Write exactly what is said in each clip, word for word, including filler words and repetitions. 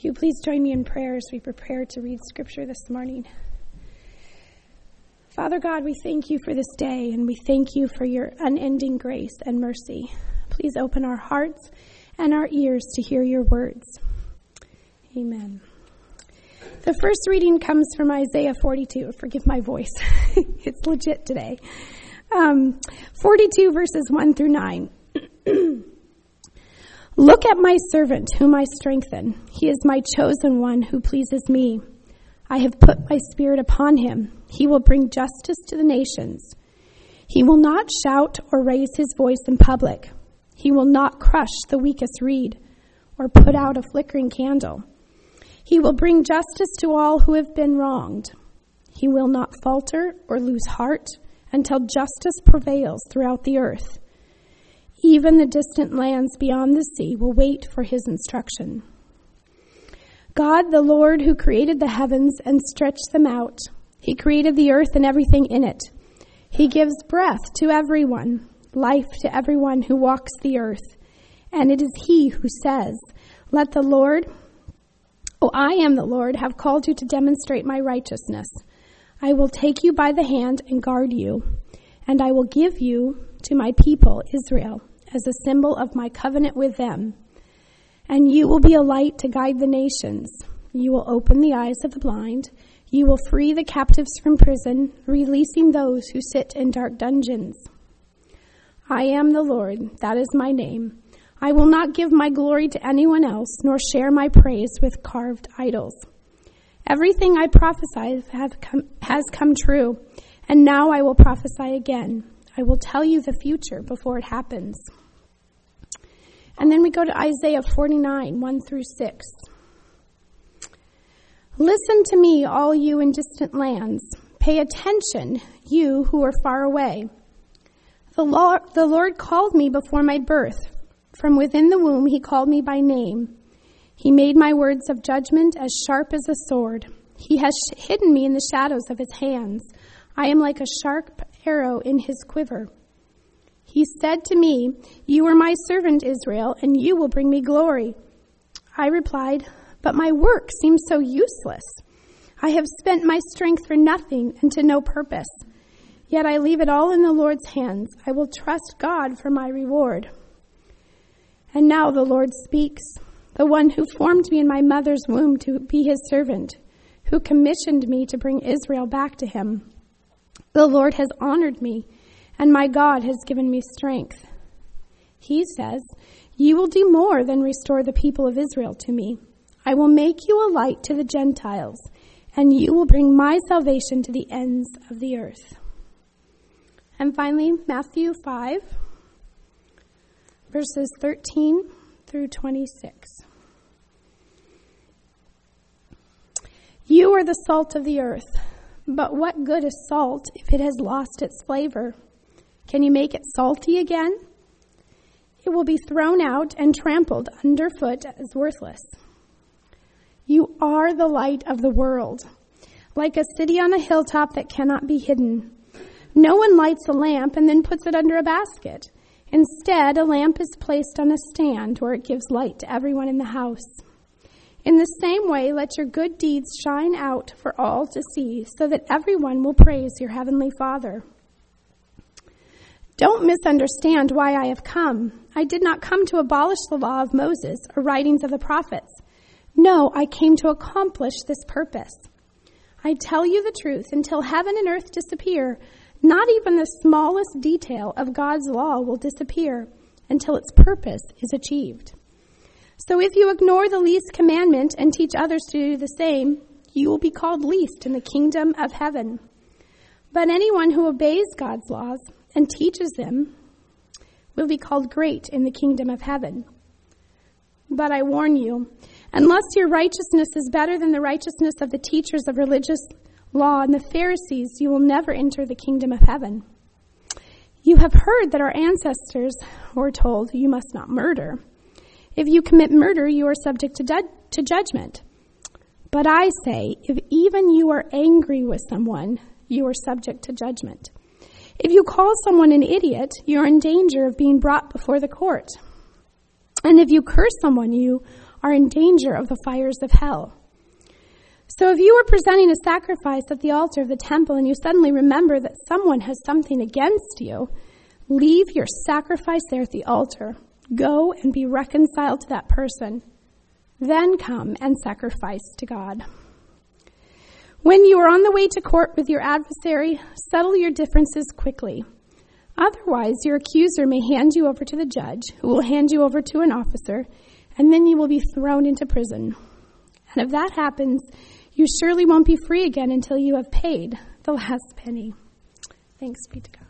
Will you please join me in prayer as we prepare to read Scripture this morning? Father God, we thank you for this day, and we thank you for your unending grace and mercy. Please open our hearts and our ears to hear your words. Amen. The first reading comes from Isaiah forty-two. Forgive my voice. It's legit today. Um, forty-two verses one through nine. Look at my servant whom I strengthen. He is my chosen one who pleases me. I have put my spirit upon him. He will bring justice to the nations. He will not shout or raise his voice in public. He will not crush the weakest reed or put out a flickering candle. He will bring justice to all who have been wronged. He will not falter or lose heart until justice prevails throughout the earth. Even the distant lands beyond the sea will wait for his instruction. God, the Lord, who created the heavens and stretched them out, he created the earth and everything in it. He gives breath to everyone, life to everyone who walks the earth. And it is he who says, let the Lord, oh, I am the Lord, have called you to demonstrate my righteousness. I will take you by the hand and guard you, and I will give you to my people, Israel, as a symbol of my covenant with them. And you will be a light to guide the nations. You will open the eyes of the blind. You will free the captives from prison, releasing those who sit in dark dungeons. I am the Lord, that is my name. I will not give my glory to anyone else, nor share my praise with carved idols. Everything I prophesied have come, has come true, and now I will prophesy again. I will tell you the future before it happens. And then we go to Isaiah forty-nine, one through six. Listen to me, all you in distant lands. Pay attention, you who are far away. The Lord, the Lord called me before my birth. From within the womb he called me by name. He made my words of judgment as sharp as a sword. He has hidden me in the shadows of his hands. I am like a sharp arrow in his quiver. He said to me, you are my servant, Israel, and you will bring me glory. I replied, but my work seems so useless. I have spent my strength for nothing and to no purpose. Yet I leave it all in the Lord's hands. I will trust God for my reward. And now the Lord speaks, the one who formed me in my mother's womb to be his servant, who commissioned me to bring Israel back to him. The Lord has honored me, and my God has given me strength. He says, you will do more than restore the people of Israel to me. I will make you a light to the Gentiles, and you will bring my salvation to the ends of the earth. And finally, Matthew five, verses thirteen through twenty-six. You are the salt of the earth, but what good is salt if it has lost its flavor? Can you make it salty again? It will be thrown out and trampled underfoot as worthless. You are the light of the world, like a city on a hilltop that cannot be hidden. No one lights a lamp and then puts it under a basket. Instead, a lamp is placed on a stand where it gives light to everyone in the house. In the same way, let your good deeds shine out for all to see, so that everyone will praise your heavenly Father. Don't misunderstand why I have come. I did not come to abolish the law of Moses or writings of the prophets. No, I came to accomplish this purpose. I tell you the truth, until heaven and earth disappear, not even the smallest detail of God's law will disappear until its purpose is achieved. So if you ignore the least commandment and teach others to do the same, you will be called least in the kingdom of heaven. But anyone who obeys God's laws and teaches them will be called great in the kingdom of heaven. But I warn you, unless your righteousness is better than the righteousness of the teachers of religious law and the Pharisees, you will never enter the kingdom of heaven. You have heard that our ancestors were told, you must not murder. If you commit murder, you are subject to, du- to judgment. But I say, if even you are angry with someone, you are subject to judgment. If you call someone an idiot, you are in danger of being brought before the court. And if you curse someone, you are in danger of the fires of hell. So if you were presenting a sacrifice at the altar of the temple and you suddenly remember that someone has something against you, leave your sacrifice there at the altar. Go and be reconciled to that person. Then come and sacrifice to God. When you are on the way to court with your adversary, settle your differences quickly. Otherwise, your accuser may hand you over to the judge, who will hand you over to an officer, and then you will be thrown into prison. And if that happens, you surely won't be free again until you have paid the last penny. Thanks be to God.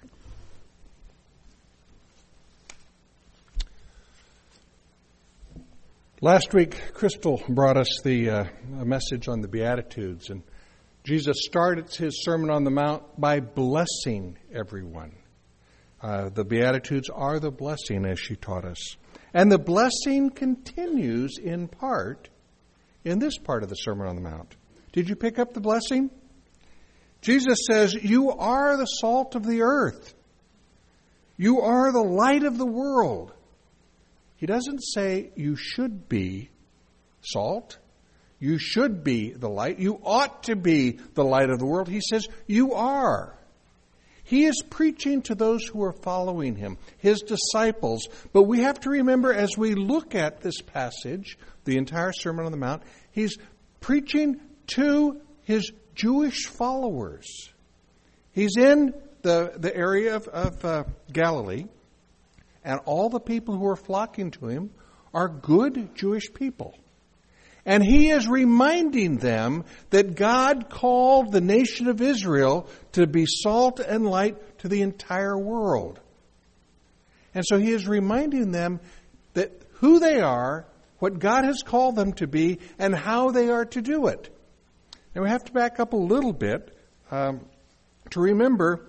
Last week, Crystal brought us the uh, a message on the Beatitudes, and Jesus started his Sermon on the Mount by blessing everyone. Uh, the Beatitudes are the blessing, as she taught us. And the blessing continues in part in this part of the Sermon on the Mount. Did you pick up the blessing? Jesus says, you are the salt of the earth. You are the light of the world. He doesn't say you should be salt. You should be the light. You ought to be the light of the world. He says you are. He is preaching to those who are following him, his disciples. But we have to remember as we look at this passage, the entire Sermon on the Mount, he's preaching to his Jewish followers. He's in the, the area of, of uh, Galilee, and all the people who are flocking to him are good Jewish people. And he is reminding them that God called the nation of Israel to be salt and light to the entire world. And so he is reminding them that who they are, what God has called them to be, and how they are to do it. Now we have to back up a little bit um, to remember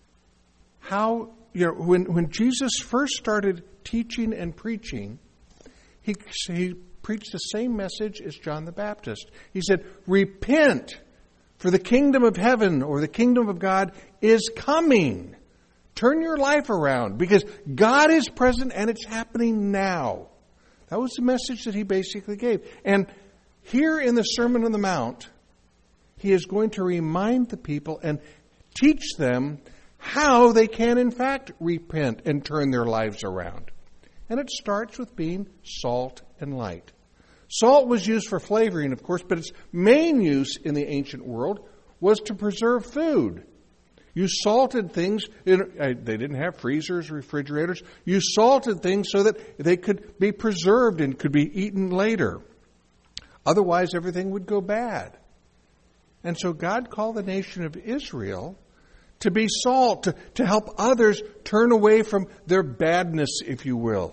how, you know, when, when Jesus first started teaching and preaching, he, he preached the same message as John the Baptist. He said, repent, for the kingdom of heaven or the kingdom of God is coming. Turn your life around because God is present and it's happening now. That was the message that he basically gave. And here in the Sermon on the Mount, he is going to remind the people and teach them how they can in fact repent and turn their lives around. And it starts with being salt and light. Salt was used for flavoring, of course, but its main use in the ancient world was to preserve food. You salted things, in, uh, they didn't have freezers, refrigerators. You salted things so that they could be preserved and could be eaten later. Otherwise, everything would go bad. And so God called the nation of Israel to be salt, to, to help others turn away from their badness, if you will.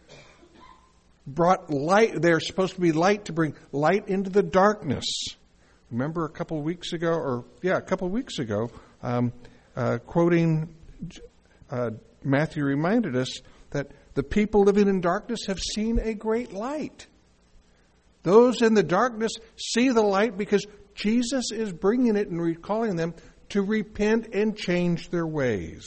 Brought light, they're supposed to be light to bring light into the darkness. Remember a couple of weeks ago, or yeah, a couple of weeks ago, um, uh, quoting uh, Matthew reminded us that the people living in darkness have seen a great light. Those in the darkness see the light because Jesus is bringing it and recalling them to repent and change their ways.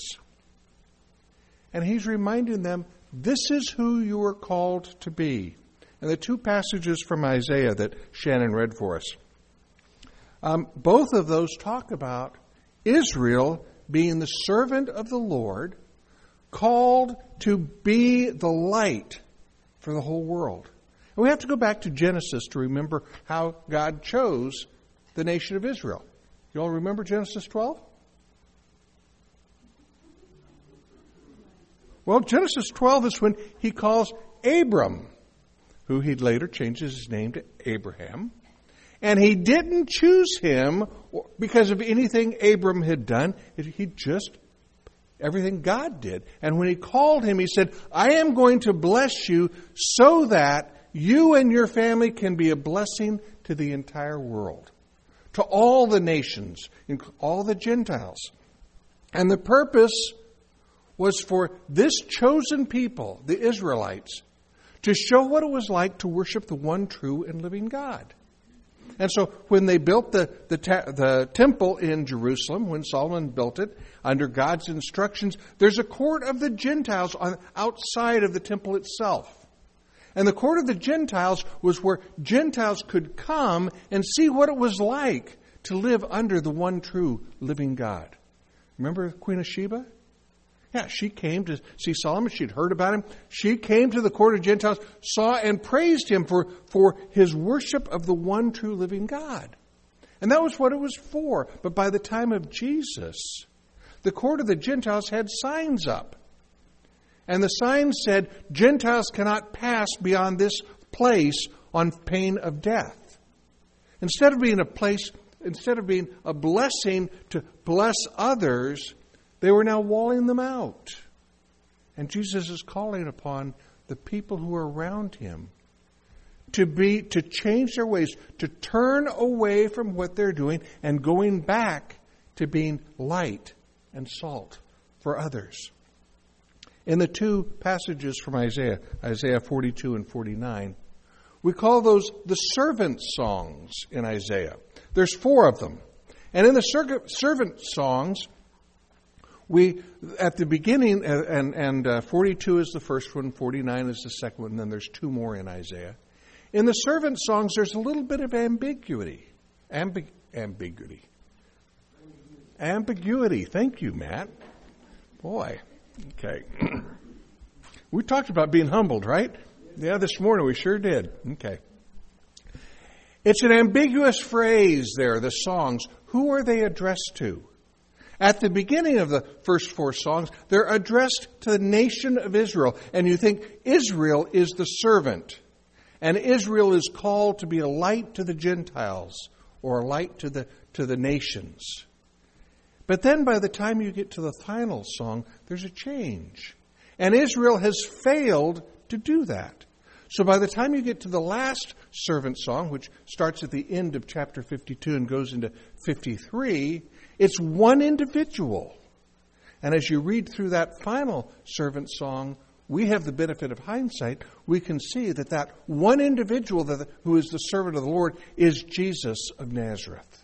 And he's reminding them, this is who you are called to be. And the two passages from Isaiah that Shannon read for us, um, both of those talk about Israel being the servant of the Lord, called to be the light for the whole world. And we have to go back to Genesis to remember how God chose the nation of Israel. You all remember Genesis twelve? Well, Genesis twelve is when he calls Abram, who he later changes his name to Abraham. And he didn't choose him because of anything Abram had done. He just, everything God did. And when he called him, he said, I am going to bless you so that you and your family can be a blessing to the entire world, to all the nations, all the Gentiles. And the purpose was for this chosen people, the Israelites, to show what it was like to worship the one true and living God. And so when they built the, the, ta- the temple in Jerusalem, when Solomon built it, under God's instructions, there's a court of the Gentiles on, outside of the temple itself. And the court of the Gentiles was where Gentiles could come and see what it was like to live under the one true living God. Remember Queen of Sheba? Yeah, she came to see Solomon. She'd heard about him. She came to the court of Gentiles, saw and praised him for, for his worship of the one true living God. And that was what it was for. But by the time of Jesus, the court of the Gentiles had signs up. And the sign said, Gentiles cannot pass beyond this place on pain of death. Instead of being a place, instead of being a blessing to bless others, they were now walling them out. And Jesus is calling upon the people who are around him to be, to change their ways, to turn away from what they're doing and going back to being light and salt for others. In the two passages from Isaiah, Isaiah forty-two and forty-nine, we call those the servant songs in Isaiah. There's four of them. And in the servant songs, we, at the beginning, and, and uh, forty-two is the first one, forty-nine is the second one, and then there's two more in Isaiah. In the servant songs, there's a little bit of ambiguity. Ambi- ambiguity. Ambiguity. Thank you, Matt. Boy. Okay. We talked about being humbled, right? Yeah, this morning we sure did. Okay. It's an ambiguous phrase there, the songs. Who are they addressed to? At the beginning of the first four songs, they're addressed to the nation of Israel. And you think Israel is the servant. And Israel is called to be a light to the Gentiles or a light to the, to the nations. But then by the time you get to the final song, there's a change. And Israel has failed to do that. So by the time you get to the last servant song, which starts at the end of chapter fifty-two and goes into fifty-three, it's one individual. And as you read through that final servant song, we have the benefit of hindsight. We can see that that one individual that, who is the servant of the Lord is Jesus of Nazareth.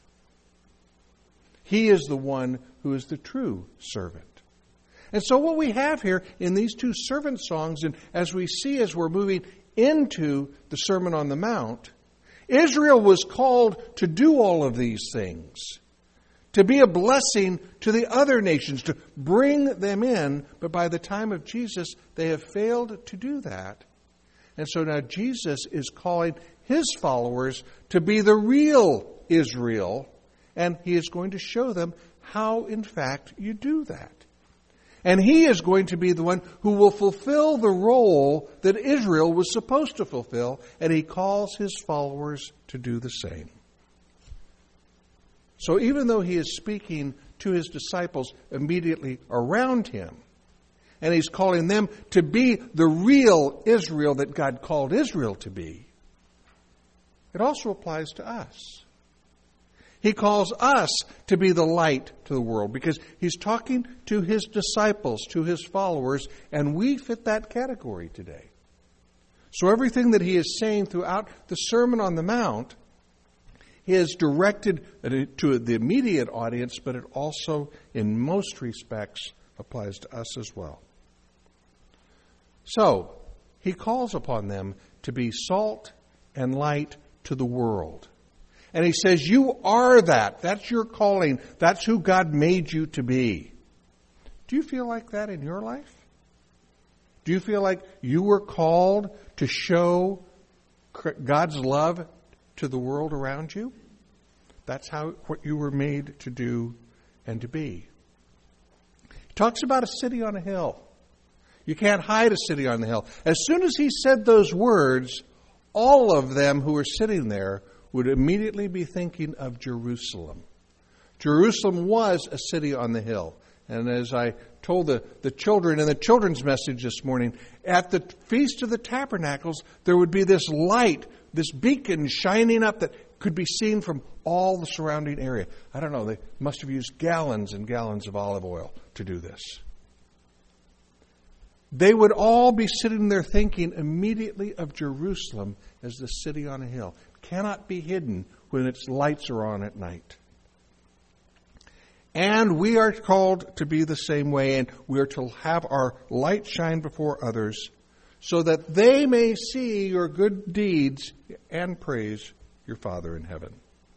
He is the one who is the true servant. And so what we have here in these two servant songs, and as we see as we're moving into the Sermon on the Mount, Israel was called to do all of these things, to be a blessing to the other nations, to bring them in. But by the time of Jesus, they have failed to do that. And so now Jesus is calling his followers to be the real Israel, and he is going to show them how, in fact, you do that. And he is going to be the one who will fulfill the role that Israel was supposed to fulfill, and he calls his followers to do the same. So even though he is speaking to his disciples immediately around him, and he's calling them to be the real Israel that God called Israel to be, it also applies to us. He calls us to be the light to the world because he's talking to his disciples, to his followers, and we fit that category today. So everything that he is saying throughout the Sermon on the Mount is directed to the immediate audience, but it also, in most respects, applies to us as well. So, he calls upon them to be salt and light to the world. And he says, you are that. That's your calling. That's who God made you to be. Do you feel like that in your life? Do you feel like you were called to show God's love to the world around you? That's how what you were made to do and to be. He talks about a city on a hill. You can't hide a city on the hill. As soon as he said those words, all of them who were sitting there would immediately be thinking of Jerusalem. Jerusalem was a city on the hill. And as I told the, the children in the children's message this morning, at the Feast of the Tabernacles, there would be this light, this beacon shining up that could be seen from all the surrounding area. I don't know, they must have used gallons and gallons of olive oil to do this. They would all be sitting there thinking immediately of Jerusalem as the city on a hill. Cannot be hidden when its lights are on at night. And we are called to be the same way, and we are to have our light shine before others so that they may see your good deeds and praise your Father in heaven.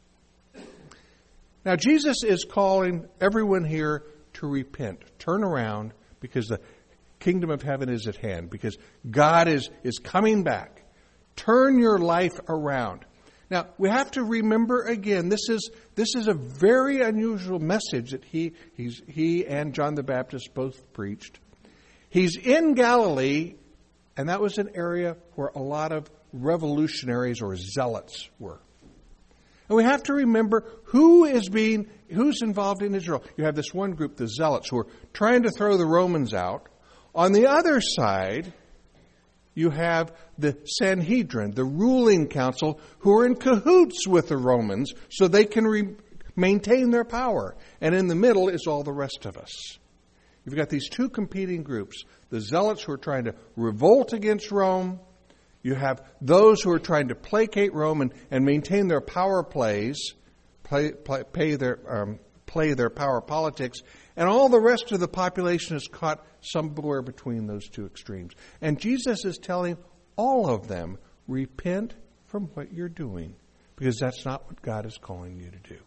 Now, Jesus is calling everyone here to repent. Turn around, because the kingdom of heaven is at hand, because God is, is coming back. Turn your life around. Now, we have to remember again, this is this is a very unusual message that he he's, he and John the Baptist both preached. He's in Galilee, and that was an area where a lot of revolutionaries or zealots were. And we have to remember who is being, who's involved in Israel. You have this one group, the zealots, who are trying to throw the Romans out. On the other side, you have the Sanhedrin, the ruling council, who are in cahoots with the Romans so they can re- maintain their power. And in the middle is all the rest of us. You've got these two competing groups. The zealots who are trying to revolt against Rome. You have those who are trying to placate Rome and, and maintain their power plays, play, play, pay their, um, play their power politics. And all the rest of the population is caught somewhere between those two extremes. And Jesus is telling all of them, repent from what you're doing, because that's not what God is calling you to do.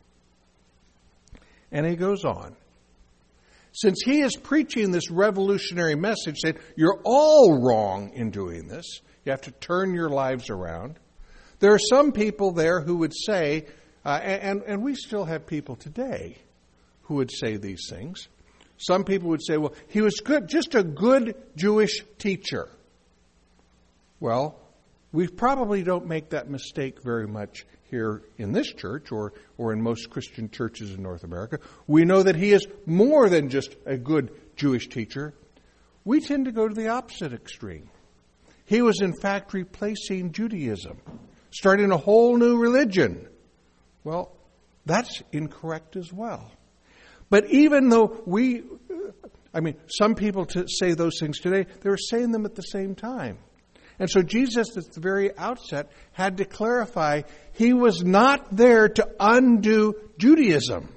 And he goes on. Since he is preaching this revolutionary message, saying you're all wrong in doing this, you have to turn your lives around. There are some people there who would say, uh, and, and we still have people today who would say these things. Some people would say, well, he was good, just a good Jewish teacher. Well, we probably don't make that mistake very much here in this church or, or in most Christian churches in North America. We know that he is more than just a good Jewish teacher. We tend to go to the opposite extreme. He was, in fact, replacing Judaism, starting a whole new religion. Well, that's incorrect as well. But even though we, I mean, some people to say those things today, they were saying them at the same time. And so Jesus, at the very outset, had to clarify he was not there to undo Judaism.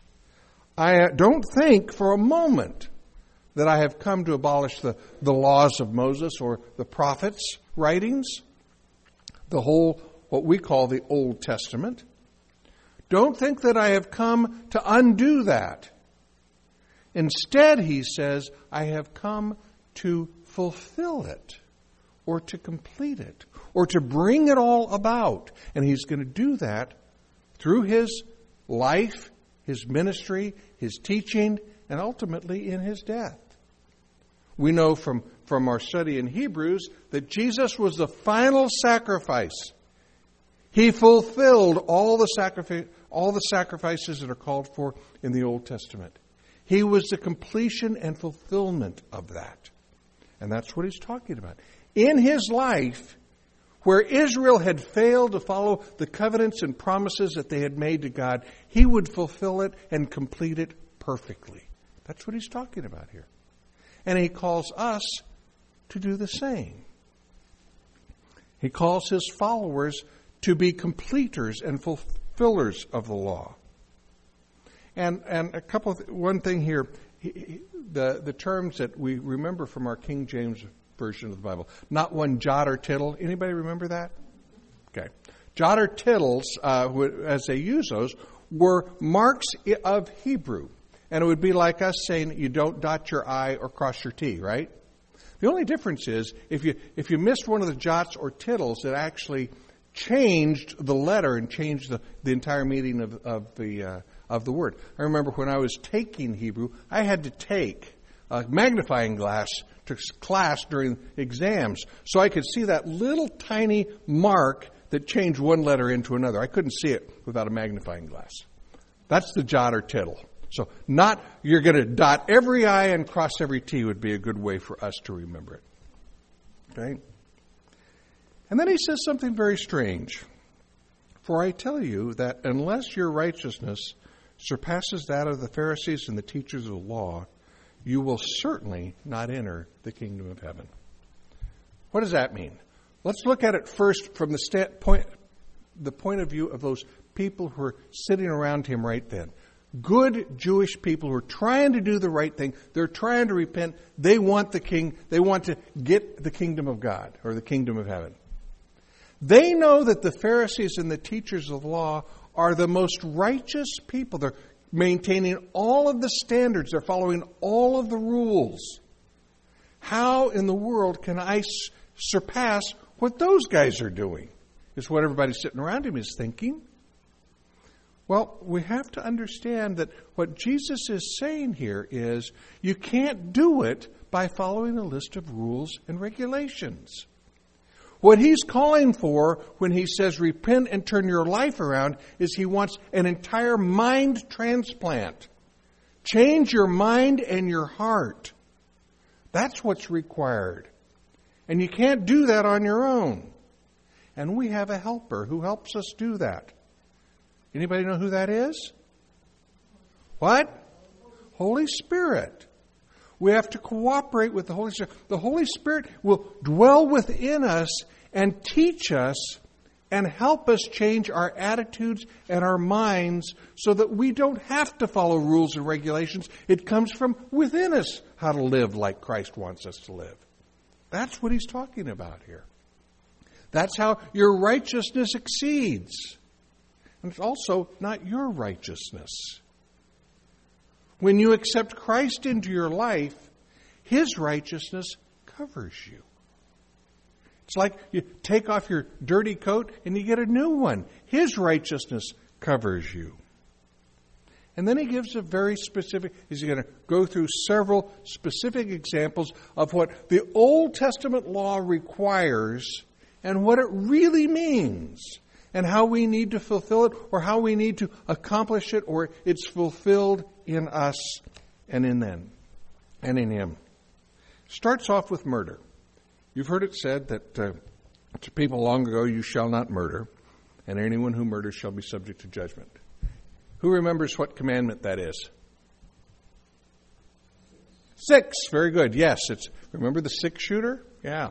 I don't think for a moment that I have come to abolish the, the laws of Moses or the prophets' writings, the whole, what we call the Old Testament. Don't think that I have come to undo that. Instead, he says, I have come to fulfill it, or to complete it, or to bring it all about. And he's going to do that through his life, his ministry, his teaching, and ultimately in his death. We know from, from our study in Hebrews that Jesus was the final sacrifice. He fulfilled all the sacrifice, all the sacrifices that are called for in the Old Testament. He was the completion and fulfillment of that. And that's what he's talking about. In his life, where Israel had failed to follow the covenants and promises that they had made to God, he would fulfill it and complete it perfectly. That's what he's talking about here. And he calls us to do the same. He calls his followers to be completers and fulfillers of the law. And and a couple of, one thing here, he, the the terms that we remember from our King James version of the Bible, not one jot or tittle. Anybody remember that? Okay, jot or tittles, uh, as they use those, were marks of Hebrew, and it would be like us saying you don't dot your I or cross your T, right? The only difference is if you if you missed one of the jots or tittles, it actually changed the letter and changed the, the entire meaning of of the uh, of the word. I remember when I was taking Hebrew, I had to take a magnifying glass to class during exams so I could see that little tiny mark that changed one letter into another. I couldn't see it without a magnifying glass. That's the jot or tittle. So not you're going to dot every I and cross every T would be a good way for us to remember it. Okay? And then he says something very strange. For I tell you that unless your righteousness surpasses that of the Pharisees and the teachers of the law, you will certainly not enter the kingdom of heaven. What does that mean? Let's look at it first from the sta- point, the point of view of those people who are sitting around him right then. good Jewish people who are trying to do the right thing. They're trying to repent. They want the king. They want to get the kingdom of God or the kingdom of heaven. They know that the Pharisees and the teachers of the law are the most righteous people. They're maintaining all of the standards. They're following all of the rules. How in the world can I s- surpass what those guys are doing? Is what everybody sitting around him is thinking. Well, we have to understand that what Jesus is saying here is you can't do it by following a list of rules and regulations. What he's calling for when he says repent and turn your life around is he wants an entire mind transplant. Change your mind and your heart. That's what's required. And you can't do that on your own. And we have a helper who helps us do that. Anybody know who that is? What? Holy Spirit. We have to cooperate with the Holy Spirit. The Holy Spirit will dwell within us and teach us and help us change our attitudes and our minds so that we don't have to follow rules and regulations. It comes from within us how to live like Christ wants us to live. That's what he's talking about here. That's how your righteousness exceeds. And it's also not your righteousness. When you accept Christ into your life, his righteousness covers you. It's like you take off your dirty coat and you get a new one. His righteousness covers you. And then he gives a very specific, he's going to go through several specific examples of what the Old Testament law requires and what it really means and how we need to fulfill it or how we need to accomplish it or it's fulfilled in us and in them and in him. Starts off with murder. You've heard it said that uh, to people long ago, you shall not murder, and anyone who murders shall be subject to judgment. Who remembers what commandment that is? Six. Very good. Yes, it's remember the six shooter? Yeah.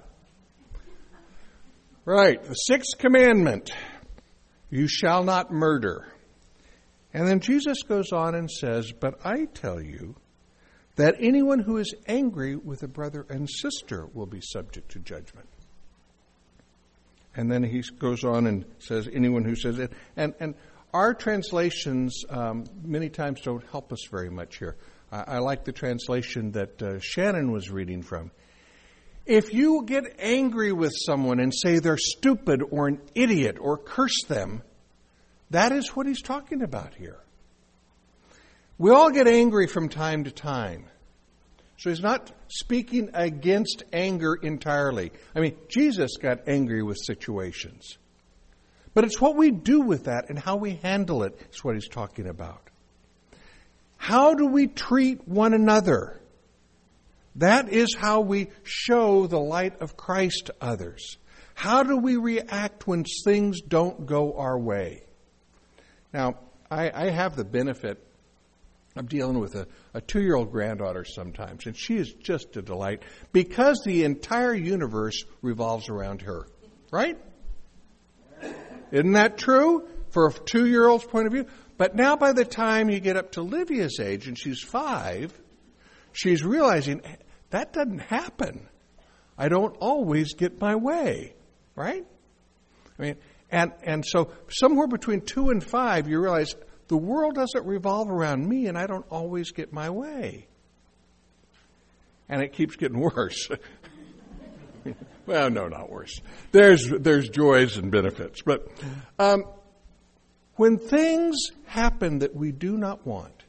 Right. The sixth commandment. You shall not murder. And then Jesus goes on and says, but I tell you that anyone who is angry with a brother and sister will be subject to judgment. And then he goes on and says, anyone who says it. And, and our translations um, many times don't help us very much here. I, I like the translation that uh, Shannon was reading from. If you get angry with someone and say they're stupid or an idiot or curse them, that is what he's talking about here. We all get angry from time to time. So he's not speaking against anger entirely. I mean, Jesus got angry with situations. But it's what we do with that and how we handle it is what he's talking about. How do we treat one another? That is how we show the light of Christ to others. How do we react when things don't go our way? Now, I, I have the benefit of dealing with a, a two-year-old granddaughter sometimes, and she is just a delight because the entire universe revolves around her. Right? Isn't that true for a two-year-old's point of view? But now by the time you get up to Livia's age, and she's five, she's realizing that doesn't happen. I don't always get my way, right? I mean, and and so somewhere between two and five, you realize the world doesn't revolve around me, and I don't always get my way. And it keeps getting worse. Well, no, not worse. There's there's joys and benefits, but um, when things happen that we do not want,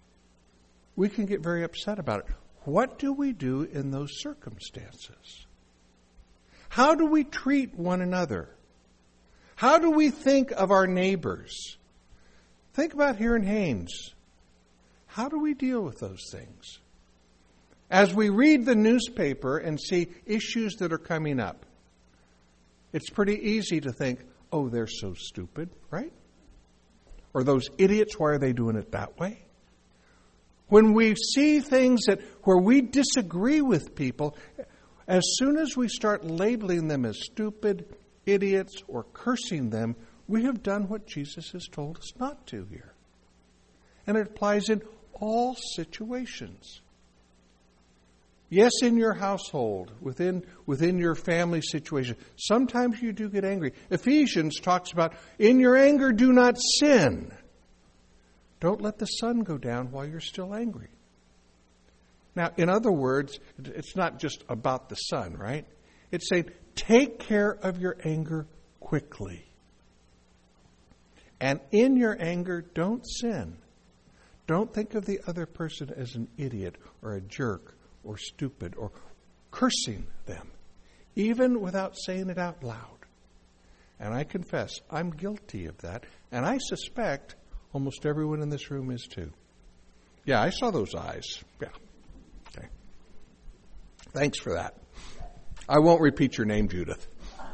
we can get very upset about it. What do we do in those circumstances? How do we treat one another? How do we think of our neighbors? Think about here in Haines. How do we deal with those things? As we read the newspaper and see issues that are coming up, it's pretty easy to think, oh, they're so stupid, right? Or those idiots, why are they doing it that way? When we see things that where we disagree with people, as soon as we start labeling them as stupid, idiots, or cursing them, we have done what Jesus has told us not to here. And it applies in all situations. Yes, in your household, within within your family situation, sometimes you do get angry. Ephesians talks about, in your anger, do not sin. Don't let the sun go down while you're still angry. Now, in other words, it's not just about the sun, right? It's saying, take care of your anger quickly. And in your anger, don't sin. Don't think of the other person as an idiot or a jerk or stupid or cursing them, even without saying it out loud. And I confess, I'm guilty of that. And I suspect almost everyone in this room is too. Yeah, I saw those eyes. Yeah. Okay. Thanks for that. I won't repeat your name, Judith.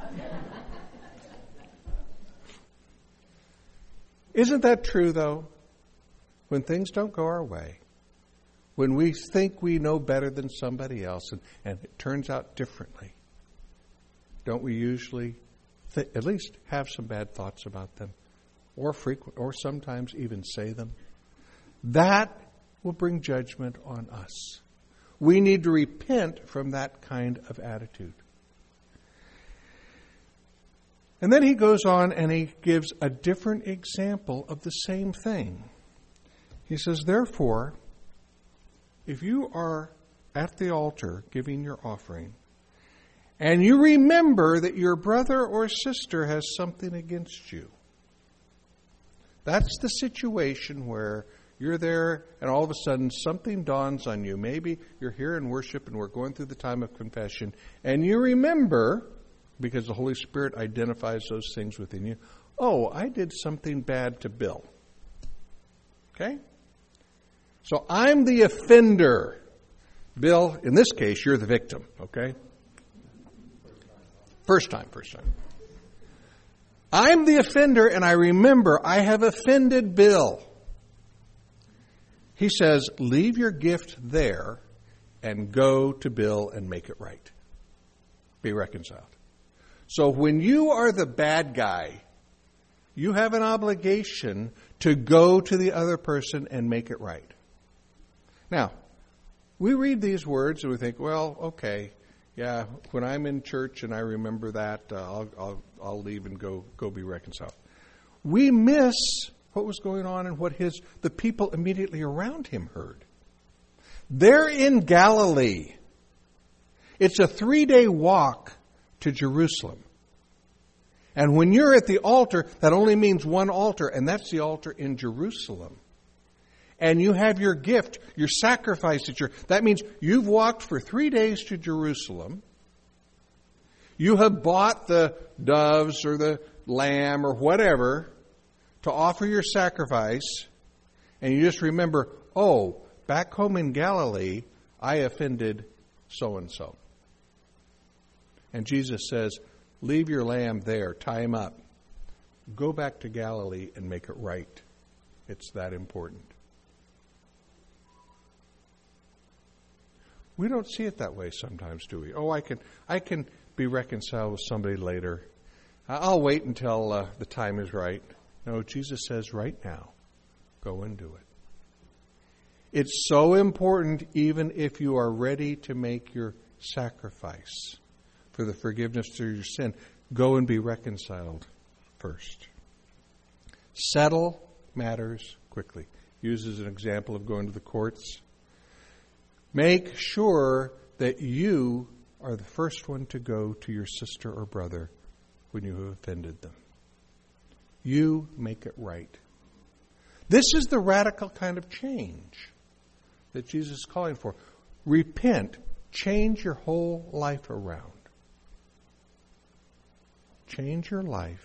Isn't that true, though? When things don't go our way, when we think we know better than somebody else and, and it turns out differently, don't we usually th- at least have some bad thoughts about them, or frequent, or sometimes even say them? That will bring judgment on us. We need to repent from that kind of attitude. And then he goes on and he gives a different example of the same thing. He says, therefore, if you are at the altar giving your offering, and you remember that your brother or sister has something against you, that's the situation where you're there and all of a sudden something dawns on you. Maybe you're here in worship and we're going through the time of confession, and you remember, because the Holy Spirit identifies those things within you, oh, I did something bad to Bill. Okay? So I'm the offender. Bill, in this case, you're the victim. Okay? First time, first time. I'm the offender, and I remember I have offended Bill. He says, leave your gift there and go to Bill and make it right. Be reconciled. So when you are the bad guy, you have an obligation to go to the other person and make it right. Now, we read these words and we think, well, okay, yeah, when I'm in church and I remember that, uh, I'll, I'll, I'll leave and go, go be reconciled. We miss what was going on and what his the people immediately around him heard. They're in Galilee. It's a three-day walk to Jerusalem. And when you're at the altar, that only means one altar, and that's the altar in Jerusalem. And you have your gift, your sacrifice at your... That means you've walked for three days to Jerusalem. You have bought the doves or the lamb or whatever to offer your sacrifice. And you just remember, oh, back home in Galilee, I offended so-and-so. And Jesus says, leave your lamb there, tie him up. Go back to Galilee and make it right. It's that important. We don't see it that way sometimes, do we? Oh, I can I can be reconciled with somebody later. I'll wait until uh, the time is right. No, Jesus says right now, go and do it. It's so important even if you are ready to make your sacrifice for the forgiveness of your sin. Go and be reconciled first. Settle matters quickly. Uses an example of going to the courts. Make sure that you are the first one to go to your sister or brother when you have offended them. You make it right. This is the radical kind of change that Jesus is calling for. Repent. Change your whole life around. Change your life.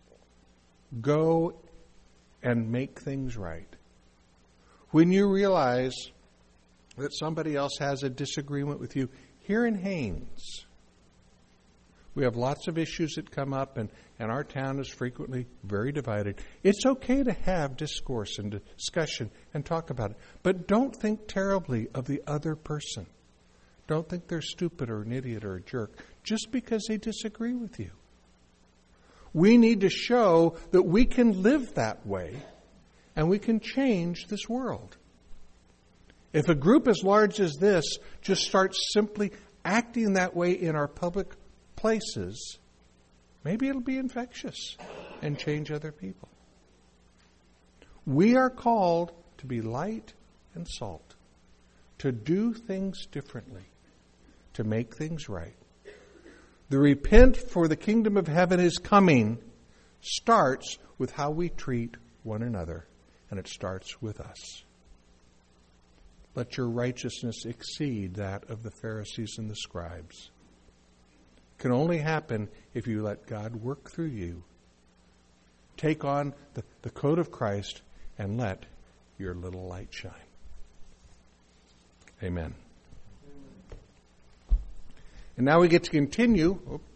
Go and make things right. When you realize that somebody else has a disagreement with you, here in Haines, we have lots of issues that come up, and, and our town is frequently very divided. It's okay to have discourse and discussion and talk about it, but don't think terribly of the other person. Don't think they're stupid or an idiot or a jerk just because they disagree with you. We need to show that we can live that way and we can change this world. If a group as large as this just starts simply acting that way in our public places, maybe it'll be infectious and change other people. We are called to be light and salt, to do things differently, to make things right. The repent for the kingdom of heaven is coming starts with how we treat one another, and it starts with us. Let your righteousness exceed that of the Pharisees and the scribes. It can only happen if you let God work through you. Take on the, the coat of Christ and let your little light shine. Amen. And now we get to continue. Oh,